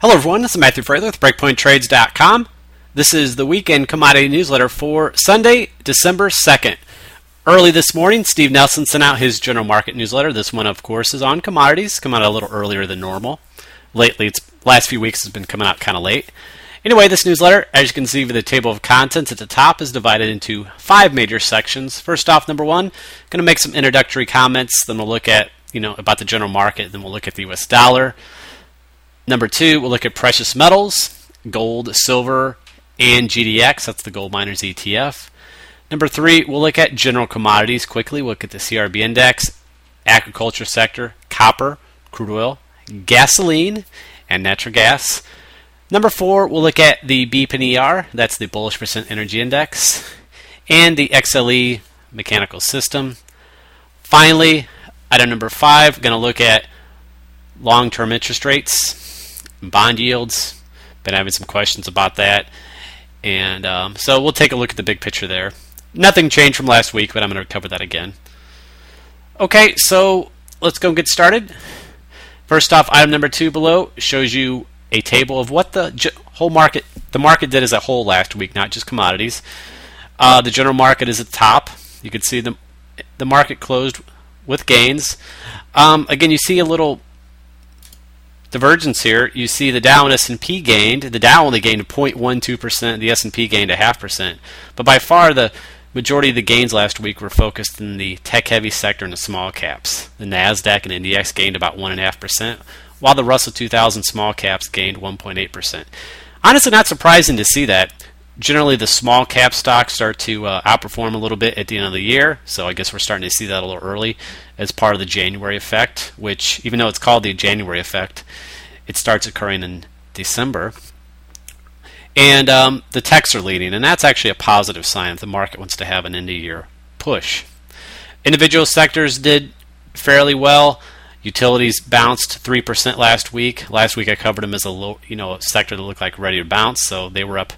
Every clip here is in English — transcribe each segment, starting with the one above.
Hello everyone, this is Matthew Fraser with BreakpointTrades.com. This is the weekend commodity newsletter for Sunday, December 2nd. Early this morning, Steve Nelson sent out his general market newsletter. This one, of course, is on commodities, come out a little earlier than normal. Lately, last few weeks has been coming out kind of late. Anyway, this newsletter, as you can see with the table of contents at the top, is divided into 5 major sections. First off, number 1, going to make some introductory comments, then we'll look at, about the general market, then we'll look at the US dollar. Number 2, we'll look at precious metals, gold, silver, and GDX. That's the Gold Miners ETF. Number 3, we'll look at general commodities quickly. We'll look at the CRB index, agriculture sector, copper, crude oil, gasoline, and natural gas. Number 4, we'll look at the BPNR. That's the Bullish Percent Energy Index, and the XLE mechanical system. Finally, item number 5, going to look at long-term interest rates, bond yields. Been having some questions about that, and so we'll take a look at the big picture there. Nothing changed from last week, but I'm going to cover that again. Okay, so let's go and get started. First off, item number 2 below shows you a table of what the market did as a whole last week, not just commodities. The general market is at the top. You can see the market closed with gains. Again, you see a little divergence here. You see the Dow and S&P gained. The Dow only gained 0.12%. The S&P gained 0.5%. But by far, the majority of the gains last week were focused in the tech-heavy sector and the small caps. The NASDAQ and NDX gained about 1.5%, while the Russell 2000 small caps gained 1.8%. Honestly, not surprising to see that. Generally, the small cap stocks start to outperform a little bit at the end of the year, so I guess we're starting to see that a little early as part of the January effect, which, even though it's called the January effect, it starts occurring in December. And the techs are leading, and that's actually a positive sign if the market wants to have an end-of-year push. Individual sectors did fairly well. Utilities bounced 3% last week. Last week I covered them as a sector that looked like ready to bounce, so they were up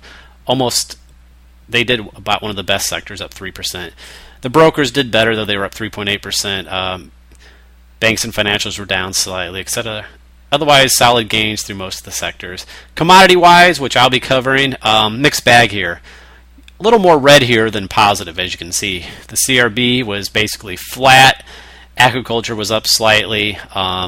they did about one of the best sectors, up 3%. The brokers did better, though they were up 3.8%. Banks and financials were down slightly, etc. Otherwise, solid gains through most of the sectors. Commodity-wise, which I'll be covering, mixed bag here. A little more red here than positive, as you can see. The CRB was basically flat. Agriculture was up slightly.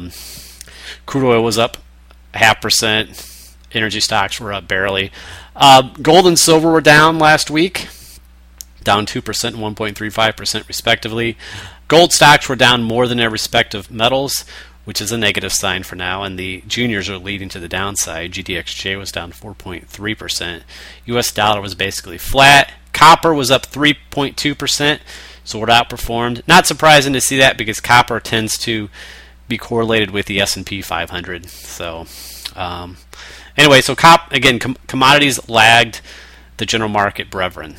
Crude oil was up 0.5%. Energy stocks were up barely. Gold and silver were down last week, down 2% and 1.35% respectively. Gold stocks were down more than their respective metals, which is a negative sign for now, and the juniors are leading to the downside. GDXJ was down 4.3%. US dollar was basically flat. Copper was up 3.2%, so it outperformed. Not surprising to see that because copper tends to be correlated with the S&P 500. So, anyway, so commodities lagged the general market brethren.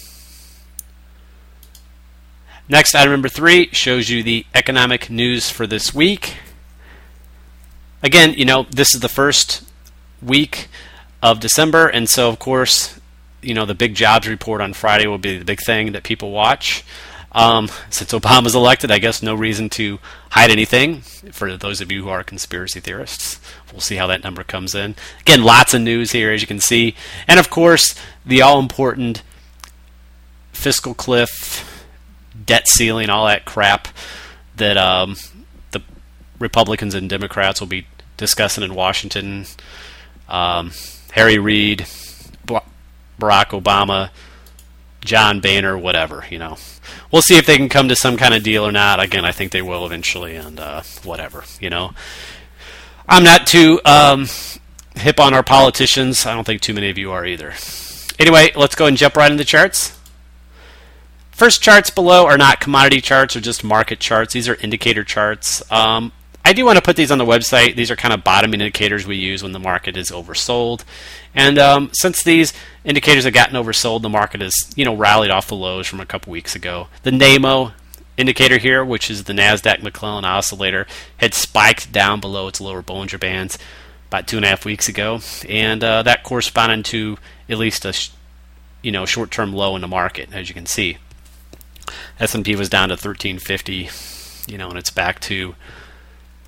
Next, item number 3 shows you the economic news for this week. Again, this is the first week of December, and so, of course, the big jobs report on Friday will be the big thing that people watch. Since Obama's elected, I guess no reason to hide anything for those of you who are conspiracy theorists. We'll see how that number comes in. Again, lots of news here, as you can see. And, of course, the all-important fiscal cliff, debt ceiling, all that crap that the Republicans and Democrats will be discussing in Washington. Harry Reid, Barack Obama, John Boehner, whatever, We'll see if they can come to some kind of deal or not. Again, I think they will eventually, and whatever, I'm not too hip on our politicians. I don't think too many of you are either. Anyway, let's go and jump right into the charts. First charts below are not commodity charts, or just market charts. These are indicator charts. I do want to put these on the website. These are kind of bottom indicators we use when the market is oversold. And since these indicators have gotten oversold, the market has, rallied off the lows from a couple weeks ago. The NAMO indicator here, which is the NASDAQ McClellan Oscillator, had spiked down below its lower Bollinger Bands about 2.5 weeks ago, and that corresponded to at least a short-term low in the market, as you can see. S&P was down to 1350, and it's back to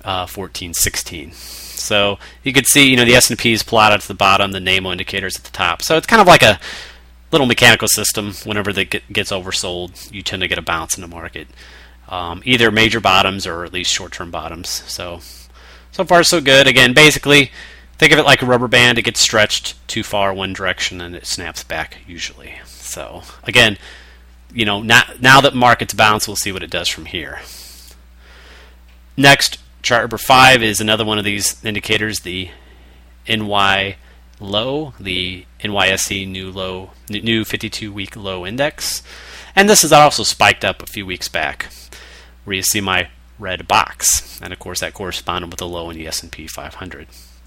14, 16. So you could see, the S&P is plotted at the bottom, the NAMO indicators at the top. So it's kind of like a little mechanical system. Whenever that gets oversold, you tend to get a bounce in the market. Either major bottoms or at least short-term bottoms. So far so good. Again, basically, think of it like a rubber band. It gets stretched too far one direction and it snaps back usually. So again, now that markets bounce, we'll see what it does from here. Next, chart number 5 is another one of these indicators, the NY low, the NYSE new 52-week low index. And this is also spiked up a few weeks back, where you see my red box. And of course that corresponded with the low in the S&P 500.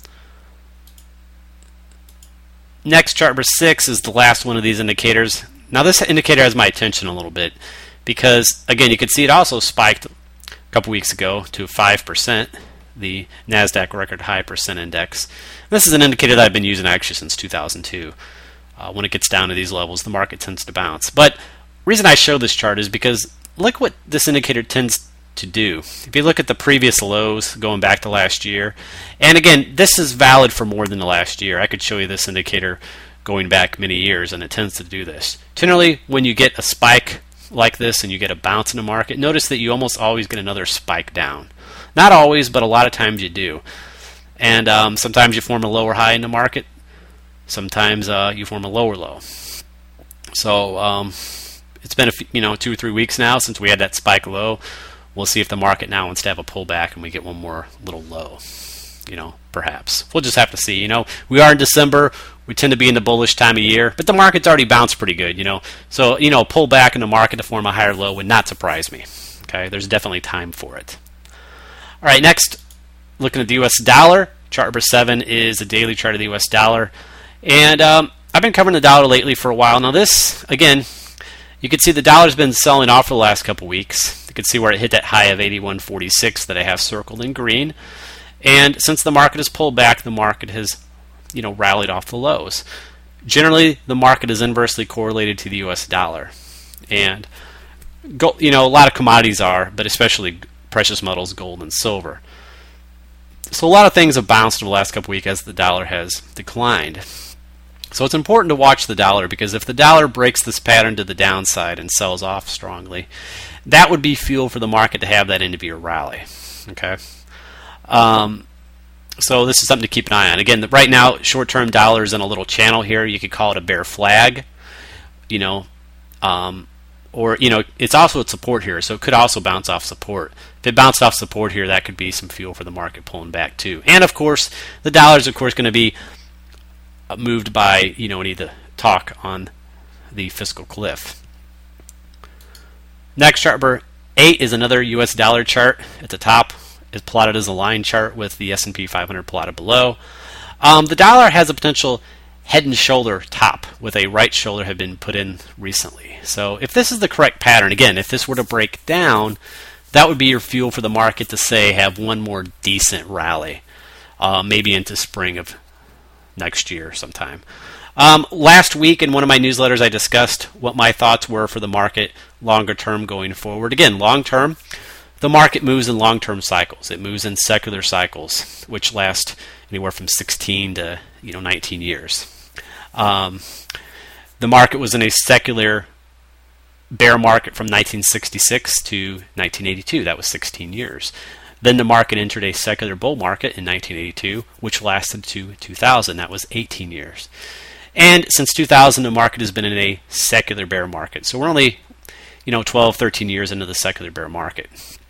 Next, chart number 6 is the last one of these indicators. Now this indicator has my attention a little bit because, again, you can see it also spiked a couple weeks ago to 5%, the NASDAQ record high percent index. This is an indicator that I've been using actually since 2002. When it gets down to these levels, the market tends to bounce. But the reason I show this chart is because look what this indicator tends to do. If you look at the previous lows going back to last year, and again, this is valid for more than the last year. I could show you this indicator going back many years, and it tends to do this. Generally, when you get a spike like this and you get a bounce in the market, notice that you almost always get another spike down. Not always, but a lot of times you do. And sometimes you form a lower high in the market. Sometimes you form a lower low. So it's been 2 or 3 weeks now since we had that spike low. We'll see if the market now wants to have a pullback and we get one more little low. Perhaps. We'll just have to see. We are in December. We tend to be in the bullish time of year, but the market's already bounced pretty good, So, a pullback in the market to form a higher low would not surprise me. Okay, there's definitely time for it. All right, next, looking at the U.S. dollar. Chart number 7 is a daily chart of the U.S. dollar. And I've been covering the dollar lately for a while. Now this, again, you can see the dollar's been selling off for the last couple weeks. You can see where it hit that high of 81.46 that I have circled in green. And since the market has pulled back, the market has, rallied off the lows. Generally, the market is inversely correlated to the U.S. dollar. And, a lot of commodities are, but especially precious metals, gold, and silver. So a lot of things have bounced over the last couple weeks as the dollar has declined. So it's important to watch the dollar because if the dollar breaks this pattern to the downside and sells off strongly, that would be fuel for the market to have that end of year rally. Okay. So this is something to keep an eye on. Again, right now, short-term dollar is in a little channel here. You could call it a bear flag, or it's also at support here, so it could also bounce off support. If it bounced off support here, that could be some fuel for the market pulling back too. And of course, the dollar is of course going to be moved by any of the talk on the fiscal cliff. Next, chart number 8 is another U.S. dollar chart. At the top is plotted as a line chart with the S&P 500 plotted below. The dollar has a potential head and shoulder top with a right shoulder have been put in recently. So if this is the correct pattern, again, if this were to break down, that would be your fuel for the market to say have one more decent rally, maybe into spring of next year sometime. Last week in one of my newsletters, I discussed what my thoughts were for the market longer term going forward. Again, long term, the market moves in long-term cycles. It moves in secular cycles, which last anywhere from 16 to 19 years. The market was in a secular bear market from 1966 to 1982. That was 16 years. Then the market entered a secular bull market in 1982, which lasted to 2000. That was 18 years. And since 2000, the market has been in a secular bear market. So we're only 12, 13 years into the secular bear market.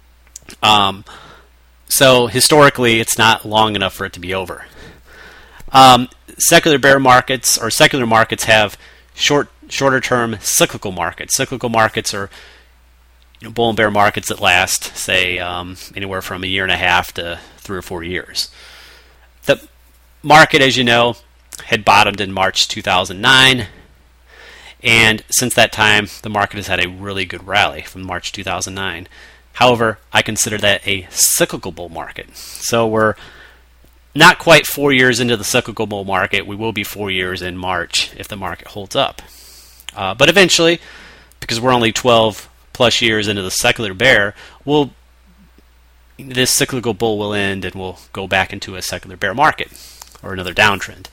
So historically, it's not long enough for it to be over. Secular bear markets or secular markets have shorter term cyclical markets. Cyclical markets are bull and bear markets that last, say, anywhere from a year and a half to 3 or 4 years. The market, as you know, had bottomed in March 2009, and since that time, the market has had a really good rally from March 2009. However, I consider that a cyclical bull market. So we're not quite 4 years into the cyclical bull market. We will be 4 years in March if the market holds up. But eventually, because we're only 12 plus years into the secular bear, we'll this cyclical bull will end and we'll go back into a secular bear market or another downtrend.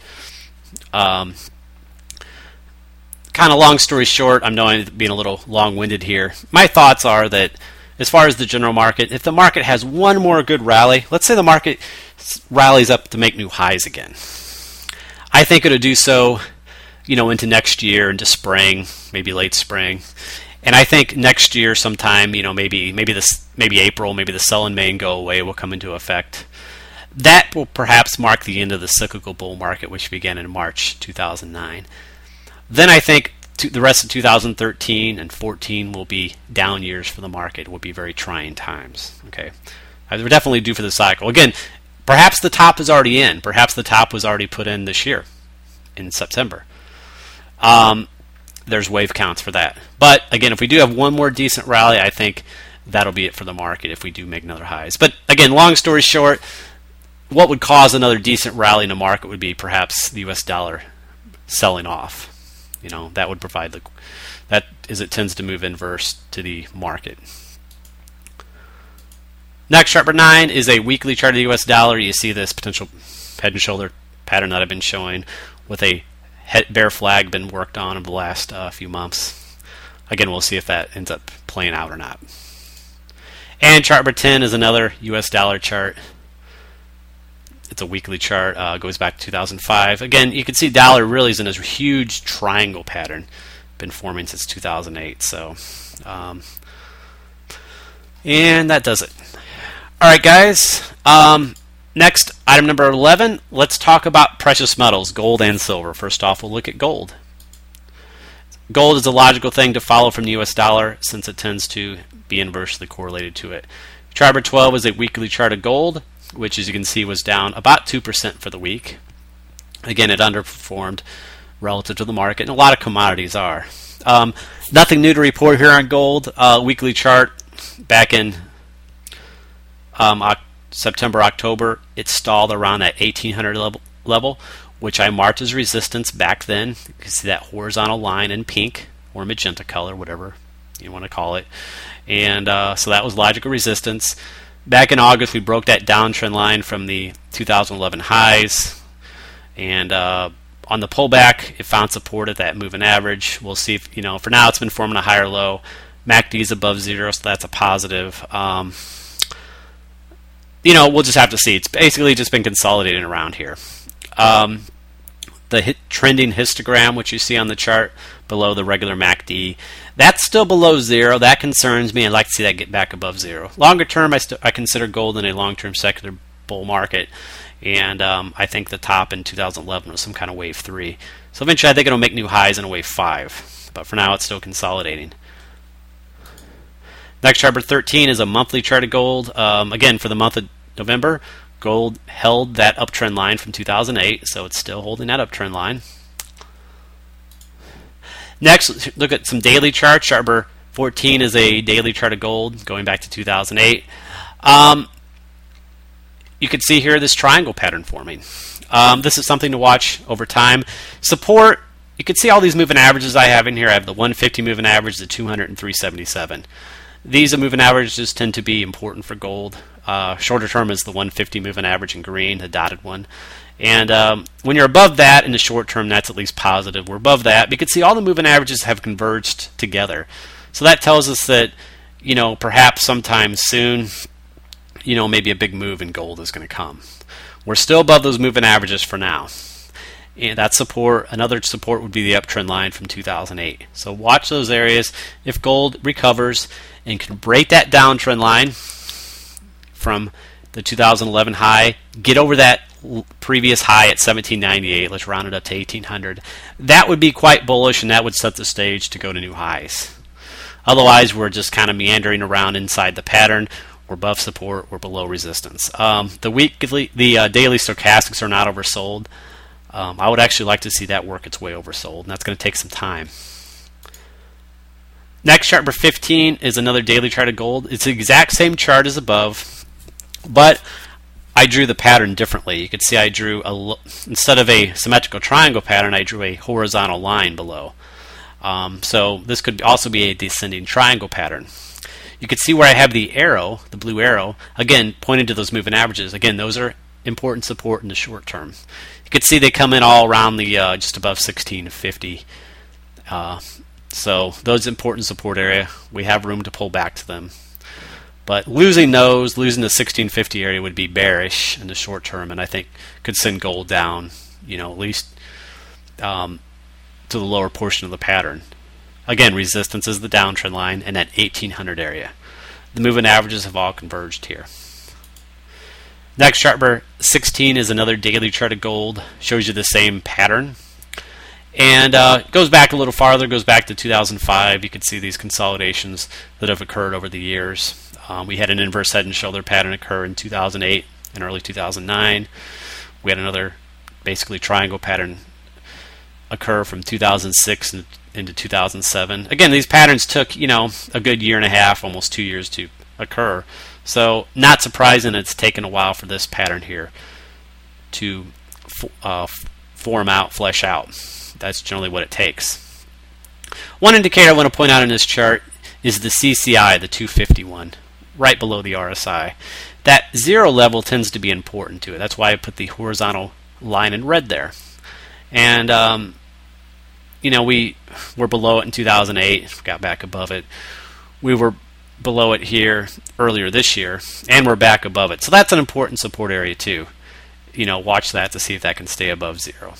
Kind of long story short, I'm knowing being a little long-winded here. My thoughts are that as far as the general market, if the market has one more good rally, let's say the market rallies up to make new highs again, I think it'll do so, into next year, into spring, maybe late spring. And I think next year sometime, maybe April, maybe the sell in May and go away will come into effect. That will perhaps mark the end of the cyclical bull market, which began in March 2009. Then I think the rest of 2013 and 14 will be down years for the market. It will be very trying times. Okay, we're definitely due for the cycle. Again, perhaps the top is already in. Perhaps the top was already put in this year, in September. There's wave counts for that. But again, if we do have one more decent rally, I think that'll be it for the market if we do make another highs. But again, long story short, what would cause another decent rally in the market would be perhaps the U.S. dollar selling off. That would provide that as it tends to move inverse to the market. Next, chart number 9 is a weekly chart of the U.S. dollar. You see this potential head and shoulder pattern that I've been showing with a bear flag been worked on over the last few months. Again, we'll see if that ends up playing out or not. And chart number 10 is another U.S. dollar chart. It's a weekly chart, goes back to 2005. Again, you can see dollar really is in this huge triangle pattern, been forming since 2008. So, and that does it. All right, guys. Next, item number 11. Let's talk about precious metals, gold and silver. First off, we'll look at gold. Gold is a logical thing to follow from the U.S. dollar since it tends to be inversely correlated to it. Chart number 12 is a weekly chart of gold, which, as you can see, was down about 2% for the week. Again, it underperformed relative to the market, and a lot of commodities are. Nothing new to report here on gold. Weekly chart back in September, October, it stalled around that 1800 level, which I marked as resistance back then. You can see that horizontal line in pink or magenta color, whatever you want to call it. And so that was logical resistance. Back in August, we broke that downtrend line from the 2011 highs, and on the pullback, it found support at that moving average. We'll see if, for now it's been forming a higher low. MACD is above 0, so that's a positive. We'll just have to see. It's basically just been consolidating around here. The trending histogram, which you see on the chart below the regular MACD, that's still below 0. That concerns me. I'd like to see that get back above 0. Longer term, I consider gold in a long-term secular bull market, and I think the top in 2011 was some kind of wave 3. So eventually I think it'll make new highs in a wave 5, but for now it's still consolidating. Next, chart number 13 is a monthly chart of gold. Again, for the month of November, gold held that uptrend line from 2008, so it's still holding that uptrend line. Next, look at some daily charts. Chart number 14 is a daily chart of gold going back to 2008. You can see here this triangle pattern forming. This is something to watch over time. Support, you can see all these moving averages I have in here. I have the 150 moving average, the 200, and 377. These moving averages tend to be important for gold. Shorter term is the 150 moving average in green, the dotted one. And when you're above that in the short term, that's at least positive. We're above that. You can see all the moving averages have converged together. So that tells us that, perhaps sometime soon, maybe a big move in gold is going to come. We're still above those moving averages for now. And that support, another support would be the uptrend line from 2008. So watch those areas. If gold recovers and can break that downtrend line from the 2011 high, get over that previous high at 1798, let's round it up to 1800, that would be quite bullish, and that would set the stage to go to new highs. Otherwise, we're just kind of meandering around inside the pattern. We're above support, we're below resistance. The daily stochastics are not oversold. I would actually like to see that work its way oversold, and that's going to take some time. Next, chart number 15 is another daily chart of gold. It's the exact same chart as above, but I drew the pattern differently. You can see I drew, instead of a symmetrical triangle pattern, I drew a horizontal line below. So this could also be a descending triangle pattern. you can see where I have the arrow, the blue arrow, again pointing to those moving averages. Again, those are important support in the short term. You can see they come in all around the just above 1650. So those important support area, we have room to pull back to them. But losing the 1650 area would be bearish in the short term, and I think could send gold down, at least to the lower portion of the pattern. Again, resistance is the downtrend line and that 1800 area. The moving averages have all converged here. Next chart, number 16, is another daily chart of gold. Shows you the same pattern. And goes back a little farther, goes back to 2005. You can see these consolidations that have occurred over the years. We had an inverse head and shoulder pattern occur in 2008 and early 2009. We had another basically triangle pattern occur from 2006 into 2007. Again, these patterns took, a good year and a half, almost 2 years to occur. So not surprising it's taken a while for this pattern here to form out, flesh out. That's generally what it takes. One indicator I want to point out in this chart is the CCI, the 251, right below the RSI. That 0 level tends to be important to it. That's why I put the horizontal line in red there. And we were below it in 2008, got back above it. We were below it here earlier this year, and we're back above it. So that's an important support area too. Watch that to see if that can stay above 0.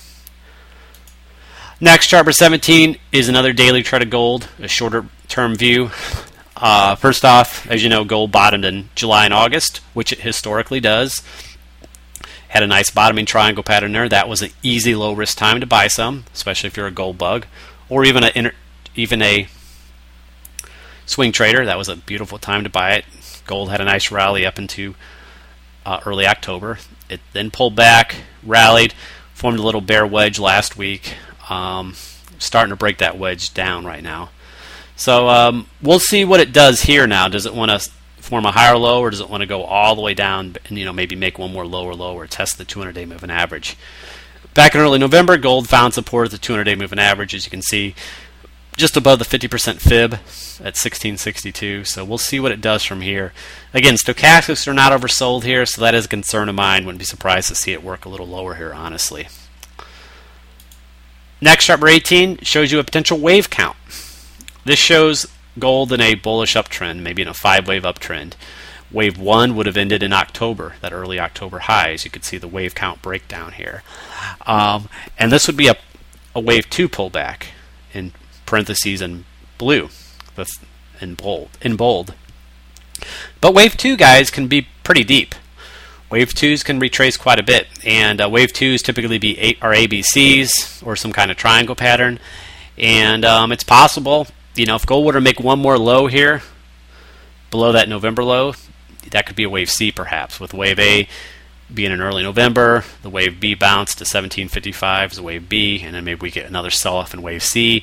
Next, chart number 17 is another daily chart of gold, a shorter term view. First off, as you know, gold bottomed in July and August, which it historically does. Had a nice bottoming triangle pattern there. That was an easy low risk time to buy some, especially if you're a gold bug, or even a swing trader. That was a beautiful time to buy it. Gold had a nice rally up into early October. It then pulled back, rallied, formed a little bear wedge last week. Starting to break that wedge down right now. So we'll see what it does here now. Does it want to form a higher low, or does it want to go all the way down and maybe make one more lower low or test the 200-day moving average? Back in early November, gold found support at the 200-day moving average, as you can see, just above the 50% fib at 1662. So we'll see what it does from here. Again, stochastics are not oversold here, so that is a concern of mine. Wouldn't be surprised to see it work a little lower here, honestly. Next, chart number 18 shows you a potential wave count. This shows gold in a bullish uptrend, maybe in a 5-wave uptrend. Wave 1 would have ended in October, that early October high, as you can see the wave count breakdown here. And this would be a wave 2 pullback, in parentheses in blue, in bold. But wave 2, guys, can be pretty deep. Wave 2s can retrace quite a bit, and wave 2s typically are ABCs or some kind of triangle pattern, and it's possible, if gold were to make one more low here, below that November low, that could be a wave C perhaps, with wave A being in early November, the wave B bounce to 1755 is a wave B, and then maybe we get another sell-off in wave C,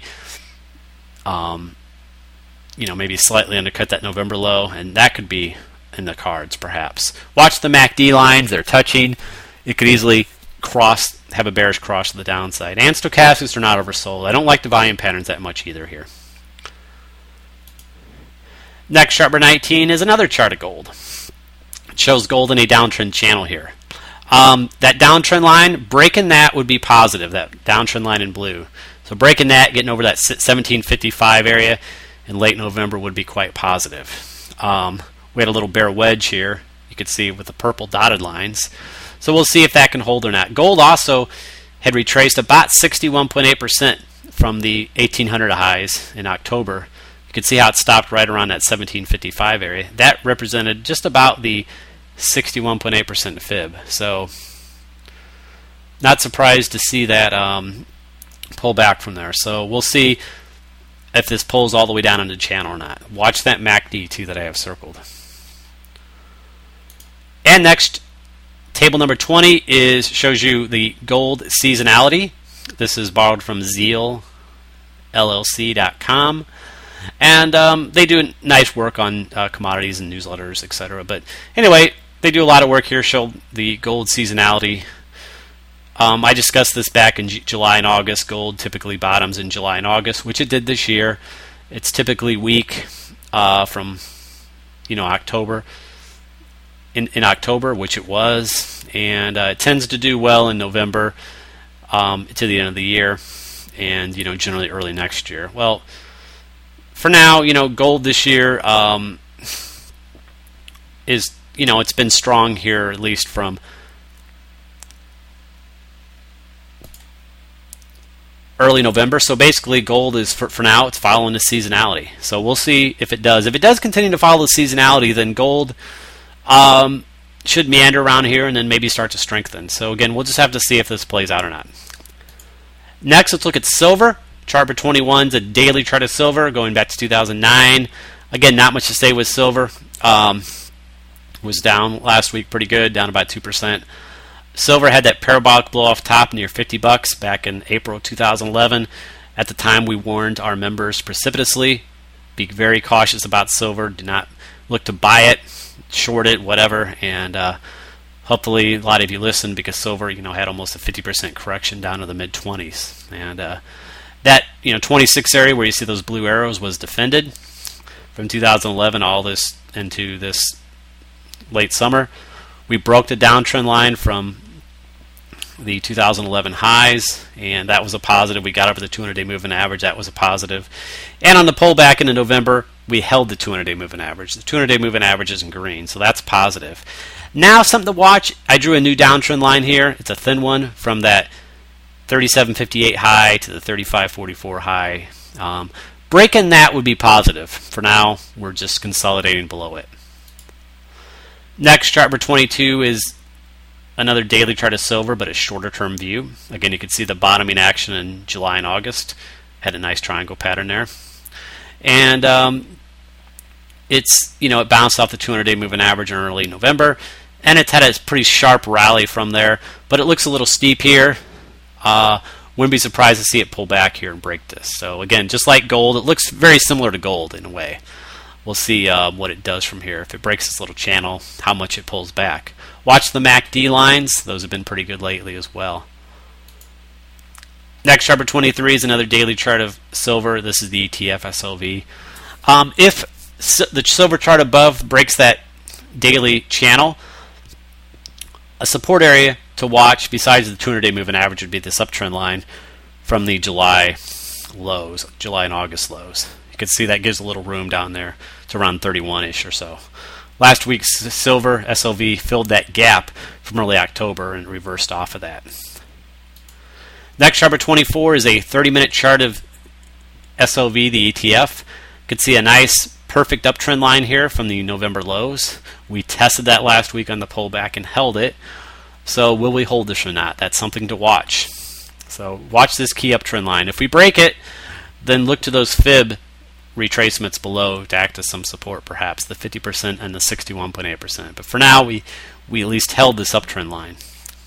maybe slightly undercut that November low, and that could be in the cards perhaps. Watch the MACD lines, they're touching. It could easily have a bearish cross to the downside. And stochastics are not oversold. I don't like the volume patterns that much either here. Next, chart number 19 is another chart of gold. It shows gold in a downtrend channel here. That downtrend line, breaking that would be positive, that downtrend line in blue. So breaking that, getting over that 1755 area in late November would be quite positive. We had a little bear wedge here, you could see with the purple dotted lines. So we'll see if that can hold or not. Gold also had retraced about 61.8% from the 1800 highs in October. You can see how it stopped right around that 1755 area. That represented just about the 61.8% fib. So not surprised to see that pull back from there. So we'll see if this pulls all the way down into the channel or not. Watch that MACD too that I have circled. And next, table number 20 shows you the gold seasonality. This is borrowed from ZealLLC.com. And they do nice work on commodities and newsletters, etc. But anyway, they do a lot of work here, show the gold seasonality. I discussed this back in July and August. Gold typically bottoms in July and August, which it did this year. It's typically weak from October. In October, which it was, and it tends to do well in November to the end of the year, and generally early next year. Well, for now, gold this year is it's been strong here, at least from early November. So basically gold is for now it's following the seasonality. So we'll see if it does. If it does continue to follow the seasonality, then gold should meander around here and then maybe start to strengthen. So again, we'll just have to see if this plays out or not. Next, let's look at silver. Chart for 21 is a daily chart of silver going back to 2009. Again, not much to say with silver. Was down last week pretty good, down about 2%. Silver had that parabolic blow off top near $50 back in April 2011. At the time, we warned our members precipitously, be very cautious about silver. Do not look to buy it, short it, whatever. And hopefully, a lot of you listened because silver, had almost a 50% correction down to the mid 20s. And that 26 area where you see those blue arrows was defended from 2011 all this into this late summer. We broke the downtrend line from the 2011 highs, and that was a positive. We got over the 200-day moving average. That was a positive. And on the pullback into November, we held the 200-day moving average. The 200-day moving average is in green, so that's positive. Now, something to watch. I drew a new downtrend line here. It's a thin one from that 37.58 high to the 35.44 high. Breaking that would be positive. For now, we're just consolidating below it. Next, chart for 22 is another daily chart of silver, but a shorter term view. Again, you can see the bottoming action in July and August. Had a nice triangle pattern there. And it's, it bounced off the 200-day moving average in early November, and it's had a pretty sharp rally from there, but it looks a little steep here. Wouldn't be surprised to see it pull back here and break this. So again, just like gold, it looks very similar to gold in a way. We'll see what it does from here. If it breaks this little channel, how much it pulls back. Watch the MACD lines. Those have been pretty good lately as well. Next chart for 23 is another daily chart of silver. This is the ETF SLV. If the silver chart above breaks that daily channel, a support area to watch besides the 200-day moving average would be this uptrend line from the July lows, July and August lows. You can see that gives a little room down there to around 31-ish or so. Last week's silver SLV filled that gap from early October and reversed off of that. Next chart for 24 is a 30-minute chart of SLV, the ETF. You can see a nice perfect uptrend line here from the November lows. We tested that last week on the pullback and held it. So will we hold this or not? That's something to watch. So watch this key uptrend line. If we break it, then look to those fib retracements below to act as some support, perhaps the 50% and the 61.8%. But for now, we at least held this uptrend line.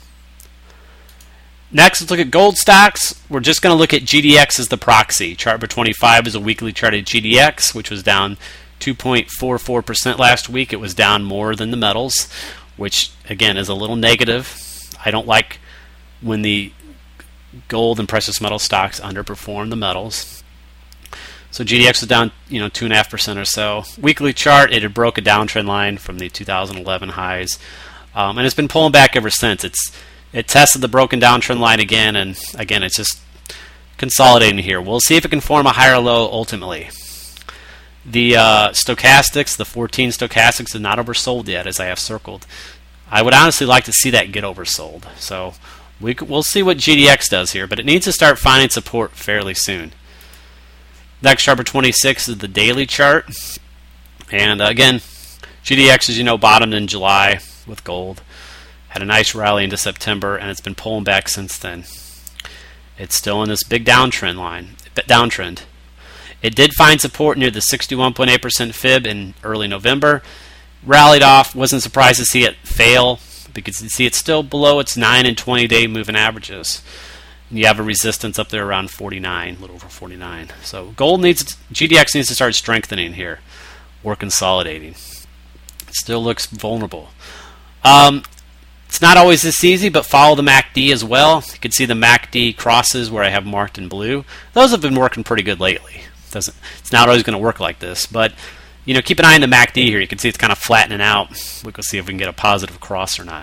Next, let's look at gold stocks. We're just going to look at GDX as the proxy. Chart for 25 is a weekly chart of GDX, which was down 2.44% last week. It was down more than the metals, which again is a little negative. I don't like when the gold and precious metal stocks underperform the metals. So GDX was down, 2.5% or so. Weekly chart, it had broke a downtrend line from the 2011 highs, and it's been pulling back ever since. It tested the broken downtrend line again, and again, it's just consolidating here. We'll see if it can form a higher low ultimately. The stochastics, the 14 stochastics, are not oversold yet, as I have circled. I would honestly like to see that get oversold. So we'll see what GDX does here, but it needs to start finding support fairly soon. Next chart for 26 is the daily chart. And again, GDX, as bottomed in July with gold. Had a nice rally into September, and it's been pulling back since then. It's still in this big downtrend. It did find support near the 61.8% fib in early November. Rallied off. Wasn't surprised to see it fail because you see it's still below its 9 and 20-day moving averages. You have a resistance up there around 49, a little over 49. So GDX needs to start strengthening here or consolidating. It still looks vulnerable. It's not always this easy, but follow the MACD as well. You can see the MACD crosses where I have marked in blue. Those have been working pretty good lately. It's not always going to work like this, but Keep an eye on the MACD here. You can see it's kind of flattening out. We can see if we can get a positive cross or not.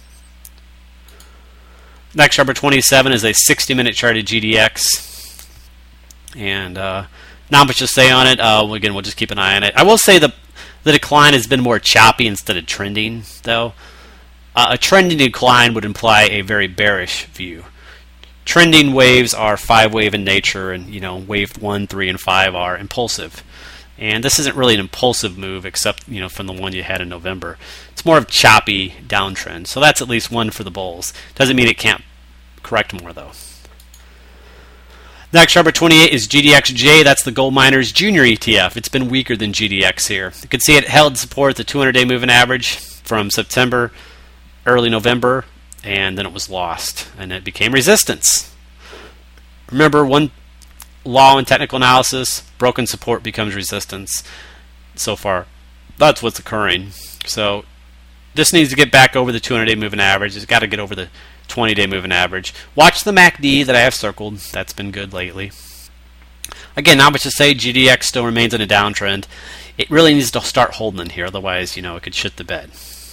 Next, number 27 is a 60-minute chart of GDX. And not much to say on it. Again, we'll just keep an eye on it. I will say the decline has been more choppy instead of trending, though. A trending decline would imply a very bearish view. Trending waves are 5-wave in nature, and wave 1, 3, and 5 are impulsive. And this isn't really an impulsive move, except from the one you had in November. It's more of choppy downtrend. So that's at least one for the bulls. Doesn't mean it can't correct more, though. Next, number 28 is GDXJ. That's the Gold Miners Junior ETF. It's been weaker than GDX here. You can see it held support at the 200-day moving average from September, early November, and then it was lost, and it became resistance. Remember, one law in technical analysis, broken support becomes resistance. So far, that's what's occurring. So this needs to get back over the 200-day moving average. It's got to get over the 20-day moving average. Watch the MACD that I have circled. That's been good lately. Again, not much to say. GDX still remains in a downtrend. It really needs to start holding in here, otherwise, it could shit the bed.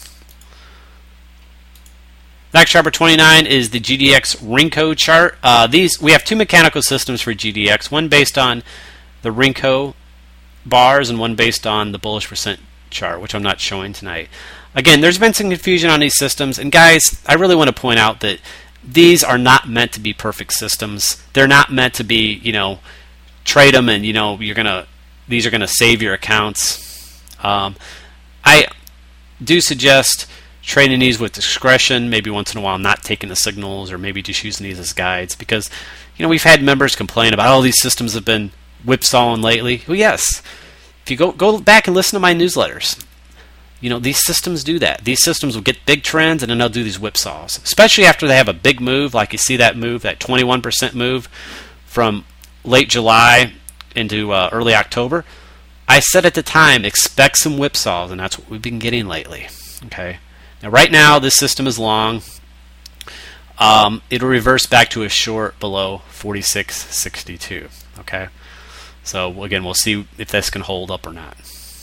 Next, chart number 29 is the GDX Renko chart. We have two mechanical systems for GDX, one based on the Renko bars and one based on the bullish percent chart, which I'm not showing tonight. Again, there's been some confusion on these systems, and guys, I really want to point out that these are not meant to be perfect systems. They're not meant to be, trade them and these are gonna save your accounts. I do suggest trading these with discretion, maybe once in a while not taking the signals, or maybe just using these as guides, because we've had members complain about, these systems have been whipsawing lately. Well, yes, if you go back and listen to my newsletters, these systems do that. These systems will get big trends and then they'll do these whipsaws, especially after they have a big move, like you see that move, that 21% move from late July into early October. I said at the time, expect some whipsaws, and that's what we've been getting lately. Okay. Now, right now, this system is long. It'll reverse back to a short below 46.62. Okay, so again, we'll see if this can hold up or not.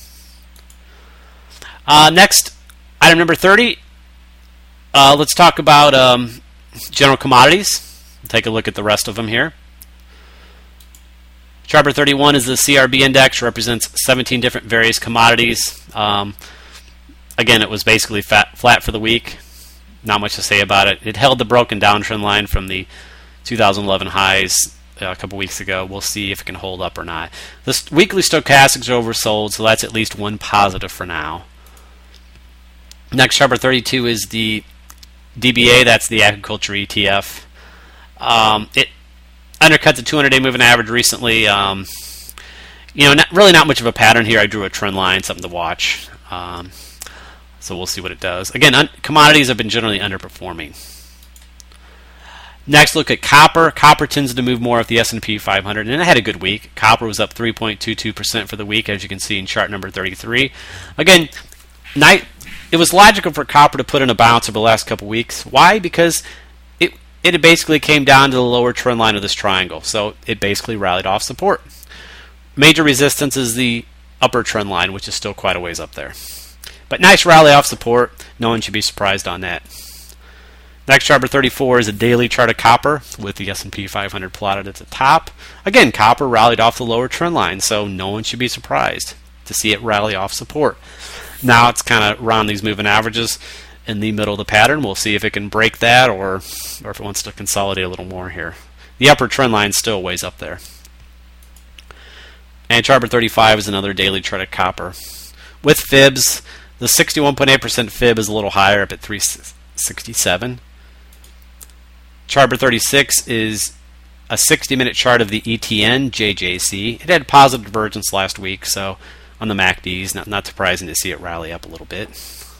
Next, item number 30. Let's talk about general commodities. Take a look at the rest of them here. Chart number 31 is the CRB index. Represents 17 different various commodities. Again, it was basically flat for the week. Not much to say about it. It held the broken downtrend line from the 2011 highs a couple weeks ago. We'll see if it can hold up or not. The weekly stochastics are oversold, so that's at least one positive for now. Next, chart number 32 is the DBA. That's the agriculture ETF. It undercut the 200-day moving average recently. Not much of a pattern here. I drew a trend line, something to watch. So we'll see what it does. Again, commodities have been generally underperforming. Next, look at copper. Copper tends to move more with the S&P 500, and it had a good week. Copper was up 3.22% for the week, as you can see in chart number 33. Again, it was logical for copper to put in a bounce over the last couple weeks. Why? Because it basically came down to the lower trend line of this triangle, so it basically rallied off support. Major resistance is the upper trend line, which is still quite a ways up there. But nice rally off support. No one should be surprised on that. Next, chart number 34 is a daily chart of copper with the S&P 500 plotted at the top. Again, copper rallied off the lower trend line, so no one should be surprised to see it rally off support. Now it's kind of around these moving averages in the middle of the pattern. We'll see if it can break that or if it wants to consolidate a little more here. The upper trend line still ways up there. And chart number 35 is another daily chart of copper. With fibs, the 61.8% fib is a little higher, up at 367. Chart number 36 is a 60-minute chart of the ETN JJC. It had positive divergence last week, so on the MACDs, not surprising to see it rally up a little bit.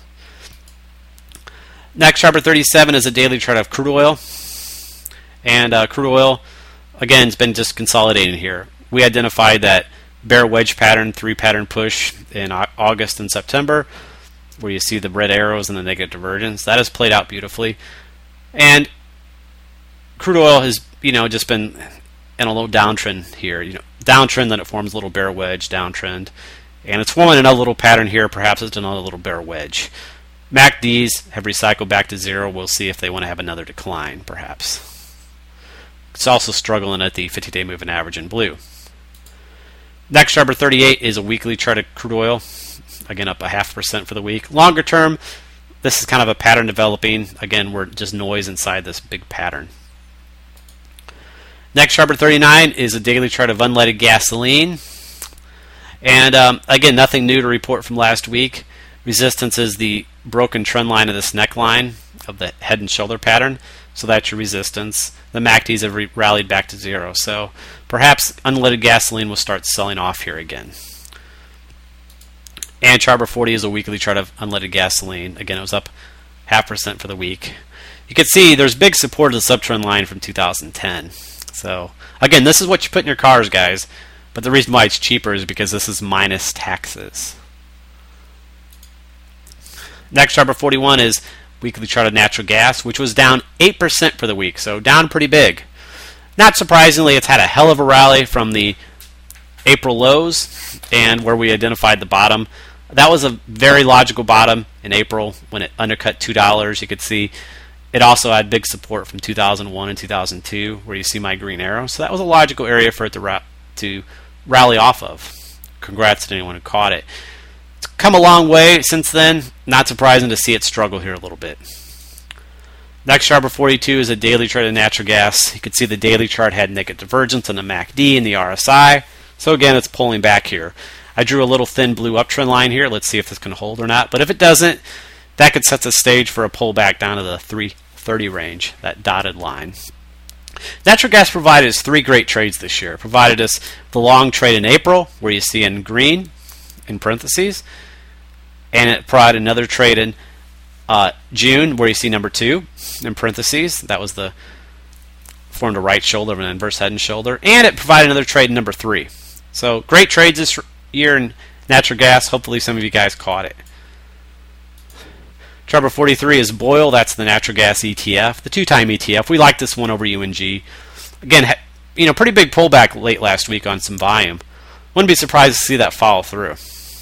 Next, chart number 37 is a daily chart of crude oil. And crude oil, again, has been just consolidating here. We identified that bear wedge pattern, 3-pattern push in August and September, where you see the red arrows and the negative divergence. That has played out beautifully. And crude oil has, just been in a little downtrend here. Downtrend, then it forms a little bear wedge downtrend, And it's forming another little pattern here. Perhaps it's another little bear wedge. MACDs have recycled back to 0. We'll see if they want to have another decline, perhaps. It's also struggling at the 50-day moving average in blue. Next, Sharper 38 is a weekly chart of crude oil. Again, up 0.5% for the week. Longer term, this is kind of a pattern developing. Again, we're just noise inside this big pattern. Next, Sharper 39 is a daily chart of unleaded gasoline. And again, nothing new to report from last week. Resistance is the broken trend line of this neckline of the head and shoulder pattern. So that's your resistance. The MACDs have rallied back to 0. So perhaps unleaded gasoline will start selling off here again. And Sharper 40 is a weekly chart of unleaded gasoline. Again, it was up 0.5% for the week. You can see there's big support of the subtrend line from 2010. So again, this is what you put in your cars, guys. But the reason why it's cheaper is because this is minus taxes. Next, Sharper 41 is weekly chart of natural gas, which was down 8% for the week, so down pretty big. Not surprisingly, it's had a hell of a rally from the April lows and where we identified the bottom. That was a very logical bottom in April when it undercut $2. You could see it also had big support from 2001 and 2002, where you see my green arrow. So that was a logical area for it to rally off of. Congrats to anyone who caught it. It's come a long way since then. Not surprising to see it struggle here a little bit. Next, Sharper 42 is a daily chart of natural gas. You can see the daily chart had negative divergence on the MACD and the RSI. So again, it's pulling back here. I drew a little thin blue uptrend line here. Let's see if this can hold or not. But if it doesn't, that could set the stage for a pullback down to the 330 range, that dotted line. Natural gas provided us 3 great trades this year. It provided us the long trade in April, where you see in green, in parentheses, and it provided another trade in June, where you see number 2, in parentheses. That was the formed a right shoulder of an inverse head and shoulder, and it provided another trade in number 3. So great trades this year in natural gas. Hopefully some of you guys caught it. Sharper 43 is Boyle. That's the natural gas ETF, the 2-time ETF. We like this one over UNG. Again, pretty big pullback late last week on some volume. Wouldn't be surprised to see that follow through.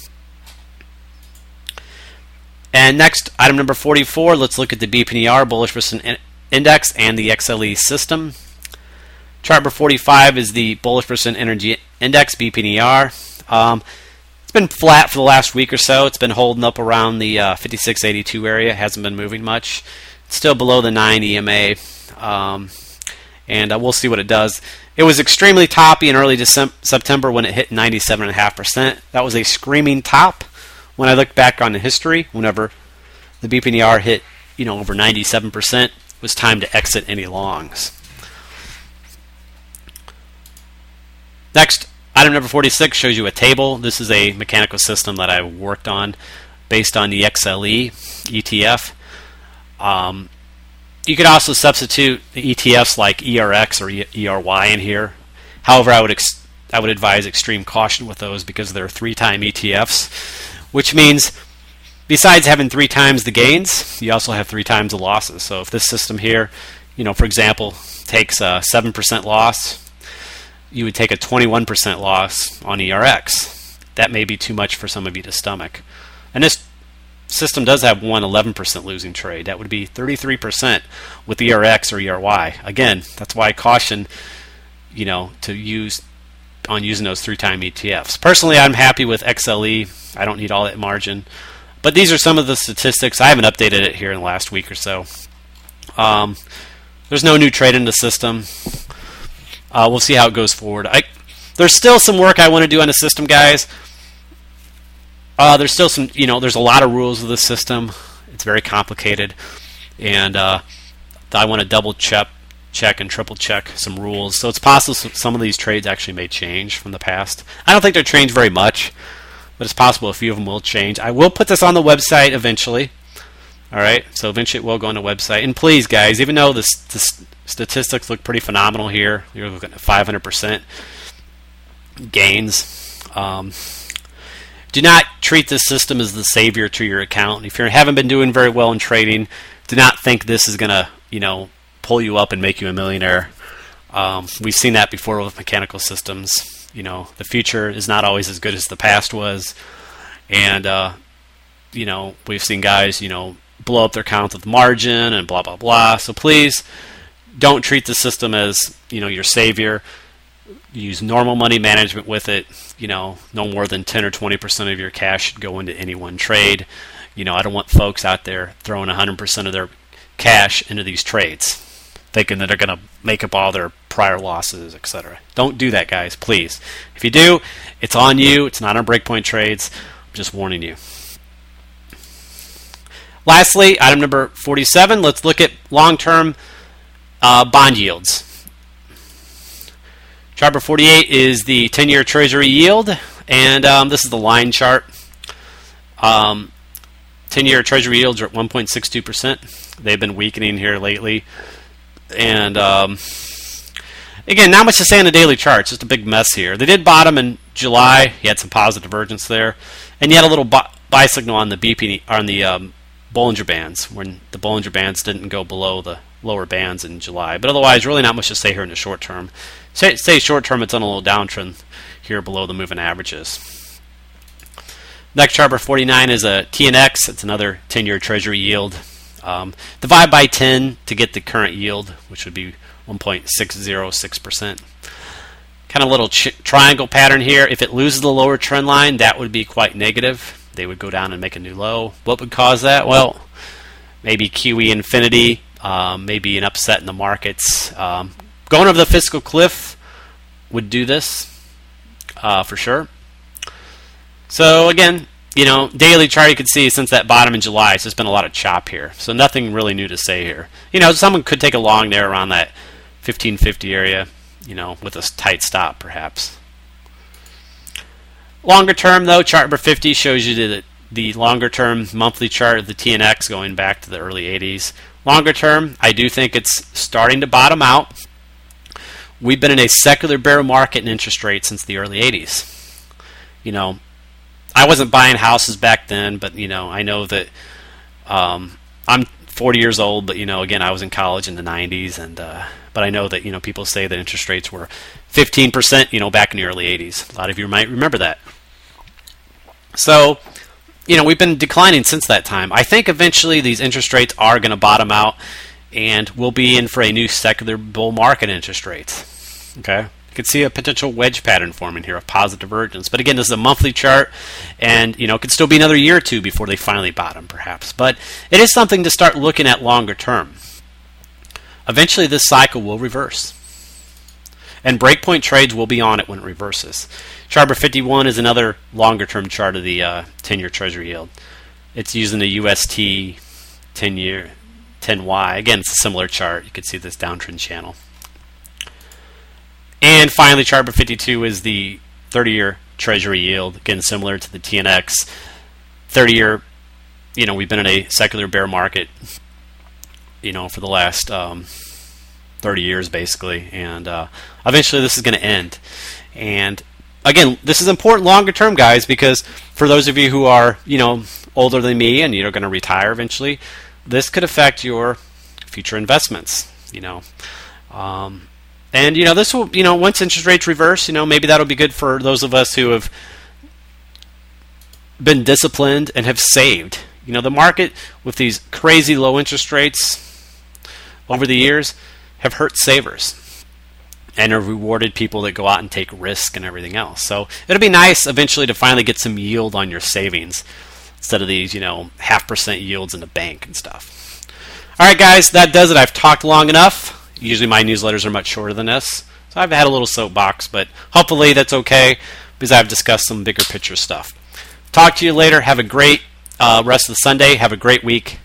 And next, item number 44, let's look at the BPNR, Bullish Percent Index, and the XLE system. Chart number 45 is the Bullish Percent Energy Index, BPNR. It's been flat for the last week or so. It's been holding up around the 5682 area. It hasn't been moving much. It's still below the 9 EMA, and we'll see what it does. It was extremely toppy in early September when it hit 97.5%. That was a screaming top. When I look back on the history, whenever the BPNR hit over 97%, it was time to exit any longs. Next, item number 46 shows you a table. This is a mechanical system that I worked on based on the XLE ETF. You could also substitute the ETFs like ERX or ERY in here. However, I would advise extreme caution with those because they're 3-time ETFs, which means besides having 3 times the gains, you also have 3 times the losses. So if this system here, for example, takes a 7% loss, you would take a 21% loss on ERX. That may be too much for some of you to stomach. And this system does have one 11% losing trade. That would be 33% with ERX or ERY. Again, that's why I caution, to use on using those 3-time ETFs. Personally, I'm happy with XLE. I don't need all that margin. But these are some of the statistics. I haven't updated it here in the last week or so. There's no new trade in the system. We'll see how it goes forward. There's still some work I want to do on the system, guys. There's still some, there's a lot of rules of the system. It's very complicated. And I want to double check and triple check some rules. So it's possible some of these trades actually may change from the past. I don't think they're changed very much, but it's possible a few of them will change. I will put this on the website eventually. All right, so eventually it will go on the website. And please, guys, even though the statistics look pretty phenomenal here, you're looking at 500% gains. Do not treat this system as the savior to your account. If you haven't been doing very well in trading, do not think this is going to, pull you up and make you a millionaire. We've seen that before with mechanical systems. The future is not always as good as the past was. And we've seen guys blow up their accounts with margin and blah blah blah. So please don't treat the system as your savior. Use normal money management with it. No more than 10 or 20% of your cash should go into any one trade. I don't want folks out there throwing 100% of their cash into these trades, thinking that they're going to make up all their prior losses, etc. Don't do that, guys, please. If you do, it's on you. It's not on Breakpoint Trades. I'm just warning you. Lastly, item number 47, let's look at long-term bond yields. Chart number 48 is the 10-year Treasury yield, and this is the line chart. 10-year Treasury yields are at 1.62%. They've been weakening here lately. And again, not much to say on the daily chart. It's just a big mess here. They did bottom in July. You had some positive divergence there. And you had a little buy signal on the BP, on the Bollinger Bands, when the Bollinger Bands didn't go below the lower bands in July. But otherwise, really not much to say here in the short term. Say short term, it's on a little downtrend here below the moving averages. Next chart number 49 is a TNX. It's another 10-year Treasury yield. Divide by 10 to get the current yield, which would be 1.606%. Kind of little triangle pattern here. If it loses the lower trend line, that would be quite negative. They would go down and make a new low. What would cause that? Well, maybe QE infinity, maybe an upset in the markets. Going over the fiscal cliff would do this for sure. So again, daily chart you can see since that bottom in July, it's just been a lot of chop here. So nothing really new to say here. Someone could take a long there around that 1550 area, with a tight stop perhaps. Longer term though, chart number 50 shows you the longer term monthly chart of the TNX going back to the early 80s. Longer term, I do think it's starting to bottom out. We've been in a secular bear market in interest rates since the early 80s. I wasn't buying houses back then, but I know that I'm 40 years old, but again, I was in college in the 90s, and but I know that people say that interest rates were 15%, back in the early 80s. A lot of you might remember that. So, we've been declining since that time. I think eventually these interest rates are going to bottom out, and we'll be in for a new secular bull market interest rates. Okay? You can see a potential wedge pattern forming here of positive divergence. But again, this is a monthly chart, and it could still be another year or two before they finally bottom, perhaps. But it is something to start looking at longer term. Eventually, this cycle will reverse. And breakpoint trades will be on it when it reverses. Chart number 51 is another longer-term chart of the 10-year Treasury yield. It's using the UST 10-year 10Y. Again, it's a similar chart. You can see this downtrend channel. And finally, chart number 52 is the 30-year Treasury yield. Again, similar to the TNX. 30-year, we've been in a secular bear market, for the last 30 years, basically. And eventually this is going to end. And again, this is important longer term, guys, because for those of you who are, older than me and you're going to retire eventually, this could affect your future investments, And, this will, once interest rates reverse, maybe that'll be good for those of us who have been disciplined and have saved. The market with these crazy low interest rates over the years have hurt savers and have rewarded people that go out and take risk and everything else. So it'll be nice eventually to finally get some yield on your savings instead of these, 0.5% yields in the bank and stuff. All right, guys, that does it. I've talked long enough. Usually my newsletters are much shorter than this. So I've had a little soapbox, but hopefully that's okay because I've discussed some bigger picture stuff. Talk to you later. Have a great rest of the Sunday. Have a great week.